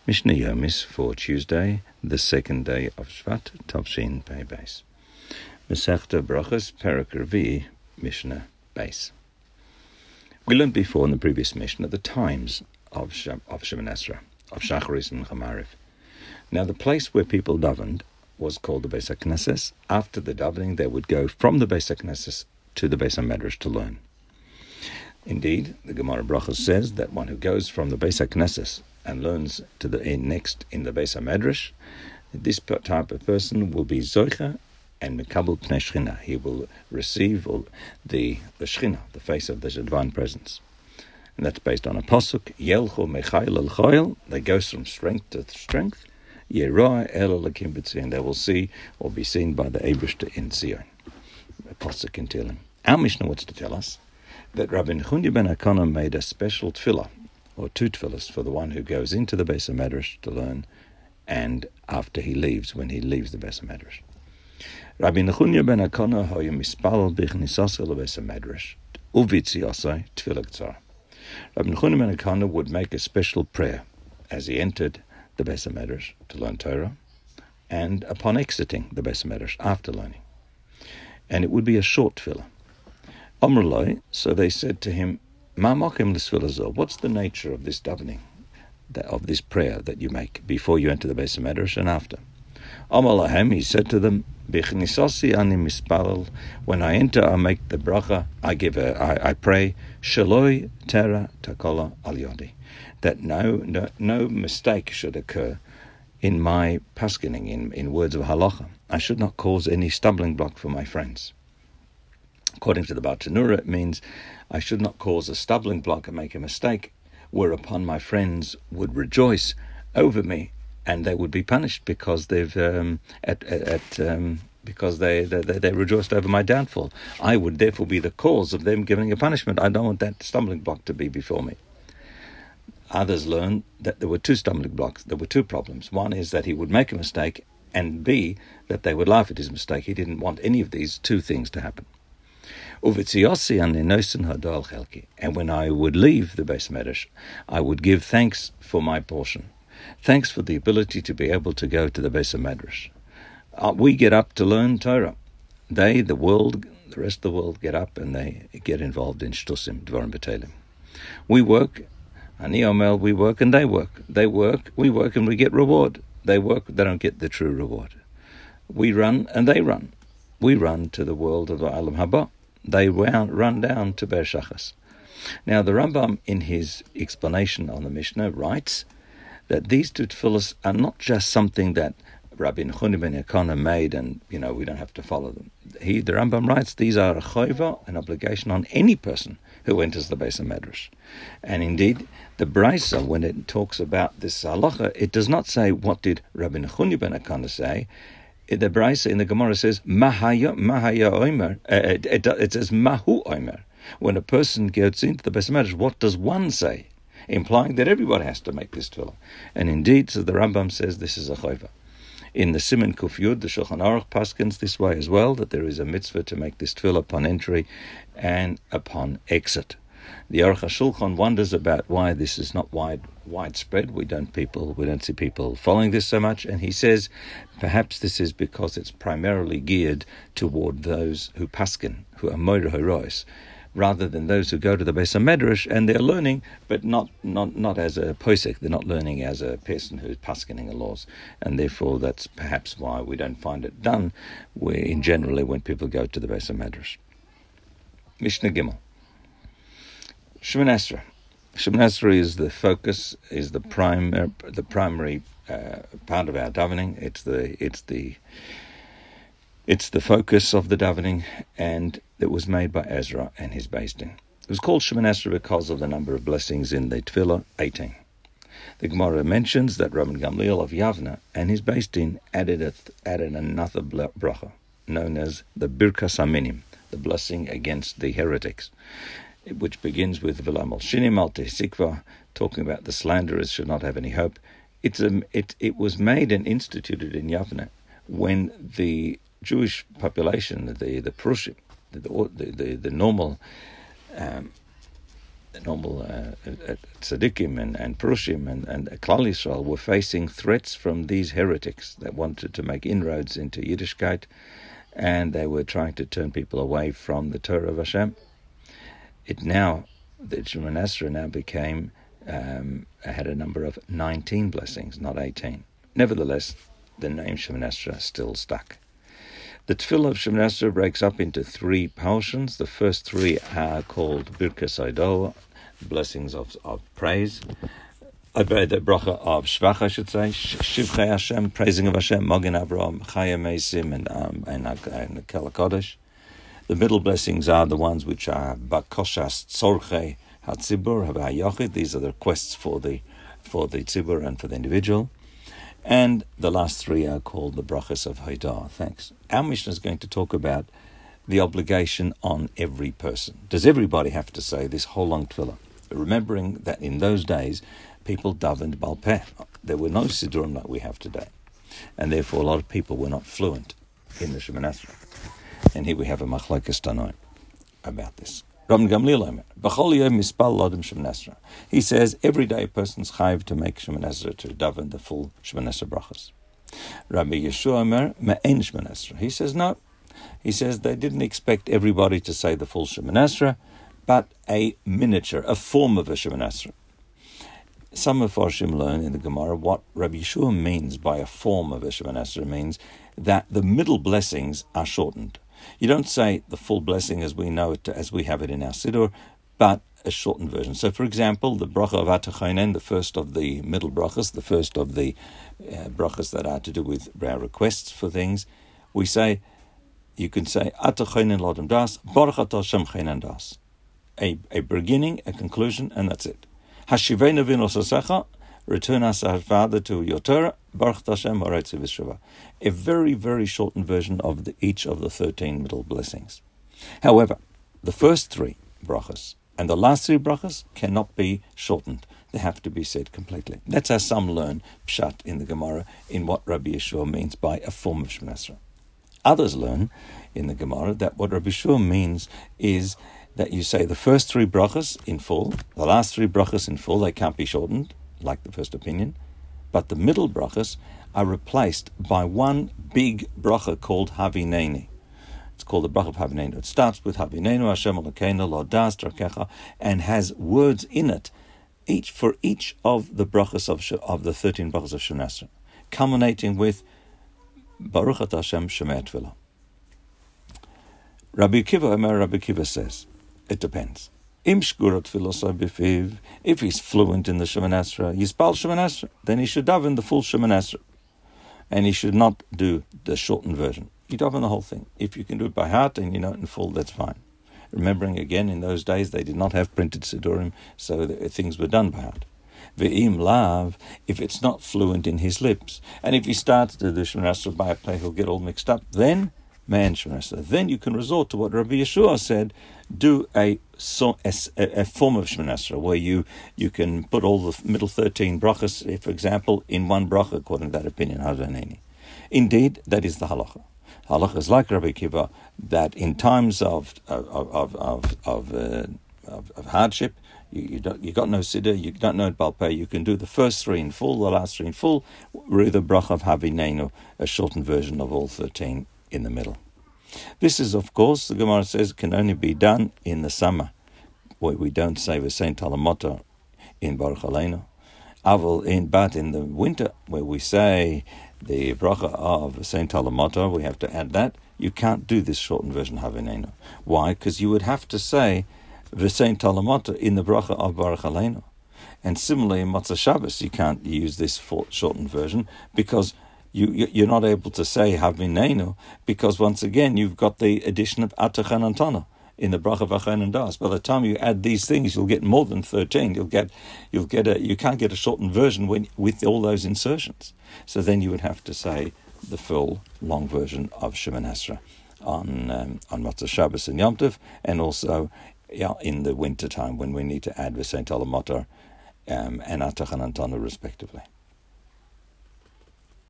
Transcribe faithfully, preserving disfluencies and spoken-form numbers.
Mishnah Yomis for Tuesday, the second day of Shvat, Tavshin Pei Beis. Masechta Brachos, Perek Revi, Mishnah Beis. We learned before in the previous Mishnah the times of Shem, of Shemoneh Esrei, of Shacharis and Chamariv. Now the place where people davened was called the Beis HaKnesses. After the davening, they would go from the Beis HaKnesses to the Beis HaMedrash to learn. Indeed, the Gemara Brachos says that one who goes from the Beis HaKnesses and learns to the in, next in the Beis HaMedrash, this type of person will be Zoicha and Mekabel Pnei Shechina. He will receive all the, the Shechina, the face of the divine presence. And that's based on a pasuk, Yelcho Mechayil El Choyel, they go from strength to strength, Yeroa El Elakim B'Tzion, they will see or be seen by the Eibishter in Zion. A pasuk in Tehillim. Our Mishnah wants to tell us that Rabbi Nechunya ben Akana made a special tefillah, or two tefillahs, for the one who goes into the Beis HaMedrash to learn, and after he leaves, when he leaves the Beis HaMedrash. Rabbi Nechunya ben Akana hoya mispalel b'chnisasei leBeis HaMedrash uvitziasei tefillah ktsara. Rabbi Nechunya ben Akana would make a special prayer as he entered the Beis HaMedrash to learn Torah, and upon exiting the Beis HaMedrash after learning. And it would be a short tefillah. Amrullah, so they said to him, Ma mokem l'tefillah zeh, what's the nature of this davening, of this prayer that you make before you enter the Beis HaMedrash and after? Amar lahem, he said to them, B'chnisasi ani mispalel, when I enter I make the bracha, I give a, I, I pray, Shaloi tera takola al yodi, that no, no no mistake should occur in my paskening, in, in words of halacha. I should not cause any stumbling block for my friends. According to the Bartanura, it means I should not cause a stumbling block and make a mistake, whereupon my friends would rejoice over me, and they would be punished because they've um, at, at um, because they, they they rejoiced over my downfall. I would therefore be the cause of them giving a punishment. I don't want that stumbling block to be before me. Others learned that there were two stumbling blocks. There were two problems. One is that he would make a mistake, and B, that they would laugh at his mistake. He didn't want any of these two things to happen. And when I would leave the Beis HaMedrash, I would give thanks for my portion. Thanks for the ability to be able to go to the Beis HaMedrash. Uh, we get up to learn Torah. They, the world, the rest of the world, get up and they get involved in shtusim, dvarim b'teilim. We work, ani omel, we work and they work. They work, we work and we get reward. They work, they don't get the true reward. We run and they run. We run to the world of the Olam Haba. They run down to Ber Shachas. Now the Rambam, in his explanation on the Mishnah, writes that these two tefillahs are not just something that Rabbi Nechunya ben Akana made, and you know we don't have to follow them. He, the Rambam writes, these are a chayva, an obligation on any person who enters the Beis HaMedrash. And indeed, the Brisa, when it talks about this halacha, it does not say what did Rabbi Nechunya ben Akana say. The Brisa in the Gemara says Mahaya Mahaya Omer. It, it, it says Mahu Omer. When a person gets into the Beis HaMedrash, what does one say? Implying that everybody has to make this tefillah. And indeed, so the Rambam says this is a chayva. In the Siman Kuf Yud, the Shulchan Aruch paskins this way as well, that there is a mitzvah to make this tefillah upon entry and upon exit. The Aruch HaShulchan wonders about why this is not wide widespread. We don't people we don't see people following this so much, and he says perhaps this is because it's primarily geared toward those who paskin, who are moira herois, rather than those who go to the Beis HaMedrash and they're learning, but not not not as a posek. They're not learning as a person who's paskining the laws, and therefore that's perhaps why we don't find it done where in generally when people go to the Beis HaMedrash. Mishnah Gimel. Shemoneh Esrei. Shemoneh Esrei is the focus, is the prime, uh, the primary uh, part of our davening. It's the, it's the, it's the focus of the davening, and it was made by Ezra and his Beis Din. It was called Shemoneh Esrei because of the number of blessings in the Tefillah, eighteen. The Gemara mentions that Rabban Gamliel of Yavna and his Beis Din added a, added another bracha known as the Birkas Haminim, the blessing against the heretics, which begins with V'lo Malshinim al Tesikva, talking about the slanderers should not have any hope. It's a, it it was made and instituted in Yavne when the Jewish population, the the Prushim, the the the, the normal um, the normal uh, tzaddikim and, and Purushim and, and Klal Yisrael were facing threats from these heretics that wanted to make inroads into Yiddishkeit, and they were trying to turn people away from the Torah of Hashem. It now, the Shemoneh Esrei now became, um, had a number of nineteen blessings, not eighteen. Nevertheless, the name Shemoneh Esrei still stuck. The tefillah of Shemoneh Esrei breaks up into three portions. The first three are called Birkas Idol, blessings of, of praise. The bracha of Shvach, I should say, Shivchei Hashem, praising of Hashem, Magen Avraham, Chaya Meisim, and um, and, and Kel HaKodesh. The middle blessings are the ones which are Bakoshas Tzorchei HaTzibur, HaVayochid. These are the requests for the for the tzibur and for the individual. And the last three are called the brachas of Haidah, thanks. Our Mishnah is going to talk about the obligation on every person. Does everybody have to say this whole long tefillah? Remembering that in those days, people davened Baal Peh. There were no Siddurim like we have today. And therefore, a lot of people were not fluent in the Shemoneh Esrei. And here we have a Machlokes Tanoim about this. Rabban Gamliel, B'chol yom mispal lodem Shemoneh Esrei. He says every day a person's chayiv to make Shemoneh Esrei, to daven the full Shemoneh Esrei brachas. Rabbi Yeshua Omer me'en Shemoneh Esrei. He says no. He says they didn't expect everybody to say the full Shemoneh Esrei, but a miniature, a form of a Shemoneh Esrei. Some of Farshim learn in the Gemara what Rabbi Yeshua means by a form of a Shemoneh Esrei means that the middle blessings are shortened. You don't say the full blessing as we know it, as we have it in our Siddur, but a shortened version. So, for example, the bracha of Atachoinen, the first of the middle brachas, the first of the uh, brachas that are to do with our requests for things, we say, you can say, Atachoinen lodem das, Baruch atah Shem choinen das. A a beginning, a conclusion, and that's it. Hashivenu v'nosasecha, return us, our Father, to your Torah, Baruch Hashem ha'oretzi v'shuvah. A very, very shortened version of the, each of the thirteen middle blessings. However, the first three brachas and the last three brachas cannot be shortened. They have to be said completely. That's how some learn Pshat in the Gemara in what Rabbi Yeshua means by a form of Shemoneh Esrei. Others learn in the Gemara that what Rabbi Yeshua means is that you say the first three brachas in full, the last three brachas in full, they can't be shortened, like the first opinion, but the middle brachas are replaced by one big bracha called Havineni. It's called the bracha of Havinenu. It starts with Havinenu, Hashem Elokeinu, Lo das Drakecha, and has words in it, each for each of the brachas of of the thirteen brachas of Shemoneh Esrei, culminating with Baruch atah Hashem Shomei Tefillah. Rabbi Akiva, Omer Rabbi Akiva says, it depends. Im shgura tefilosai b'fiv, if he's fluent in the Shemoneh Esrei, yispal Shemoneh Esrei, then he should daven the full Shemoneh Esrei, and he should not do the shortened version. You daven the whole thing. If you can do it by heart and you know it in full, that's fine. Remembering again, in those days they did not have printed Siddurim, so the, things were done by heart. Ve'im lav, if it's not fluent in his lips, and if he starts to do the Shemoneh Esrei by a play, he'll get all mixed up. Then, man Shemoneh Esrei. Then you can resort to what Rabbi Yeshua said. Do a, so, a, a form of Shemoneh Esrei where you, you can put all the middle thirteen brachas, for example, in one bracha, according to that opinion, Havaneni. Indeed, that is the halacha. Halacha is like Rabbi Akiva, that in times of of of of of, uh, of, of hardship, you you, don't, you got no siddur, you don't know Baal Peh, you can do the first three in full, the last three in full, with the bracha of Havinenu, a shortened version of all thirteen in the middle. This is, of course, the Gemara says, can only be done in the summer, where we don't say V'sein Talamota in Baruch Aleinu. Aval in, but in the winter, where we say the bracha of V'sein Talamota, we have to add that. You can't do this shortened version Havinenu. Why? Because you would have to say V'sein Talamota in the bracha of Baruch Aleinu. And similarly, in Motzei Shabbos, you can't use this shortened version because You, you're not able to say Havinenu because once again you've got the addition of Atachan Antana in the bracha of Achanan Das. By the time you add these things, you'll get more than thirteen. You'll get, you'll get a. You can't get a shortened version when, with all those insertions. So then you would have to say the full long version of Shemoneh Esrei on um, on Motzei Shabbos and Yom Tov, and also yeah, in the winter time when we need to add V'sein Talamota um, and Atachan Antana respectively.